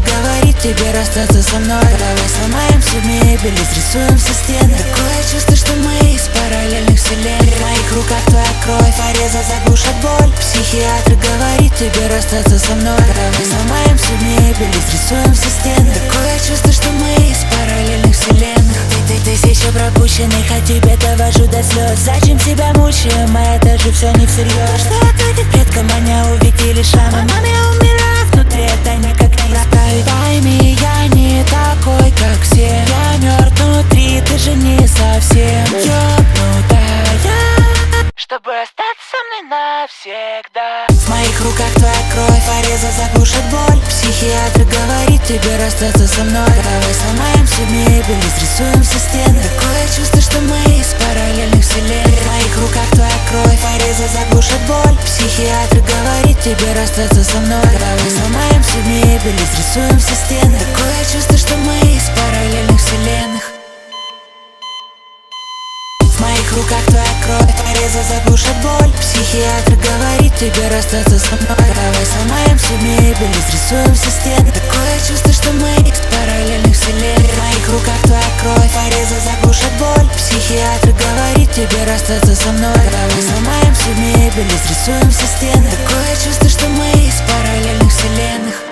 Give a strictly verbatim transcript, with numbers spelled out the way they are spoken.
говорит тебе расстаться со мной. Давай сломаем всю мебель и срисуем все стены. Такое чувство, что мы из параллельных вселенных. В моих руках твоя кровь, порезы заглушат боль. Психиатр говорит тебе расстаться со мной. Давай сломаем всю мебель и срисуем все стены. Такое чувство, что мы из параллельных вселенных. Ты, ты, тысяча пропущенных, а тебе довожу до слез. Зачем себя мучаем, а это же все не всерьез. Что ответит предкам, меня увидели шрамы. Маме, я умираю внутри, это никак не исправить. Пойми, я не такой, как все. Я мертв внутри, ты же не совсем ёбнутая, чтобы остаться со мной навсегда. В моих руках твоя кровь, порезы заглушат боль. Психиатр говорит тебе расстаться со мной. Давай сломаем всю мебель и срисуем все стены. Такое чувство, что мы из параллельных вселенных. В моих руках твоя кровь, порезы заглушат боль. Психиатр говорит тебе расстаться со мной. Давай сломаем всю мебель и срисуем все стены. Такое чувство, что мы из параллельных вселенных. В моих руках твоя кровь, порезы заглушат боль. Психиатр говорит тебе расстаться со мной. Давай сломаем всю мебель и срисуем все стены. Такое чувство, что мы из параллельных вселенных. В моих руках твоя кровь, порезы заглушат боль. Психиатр говорит тебе расстаться со мной. Давай сломаем всю мебель и срисуем все стены. Такое чувство, что мы из параллельных вселенных.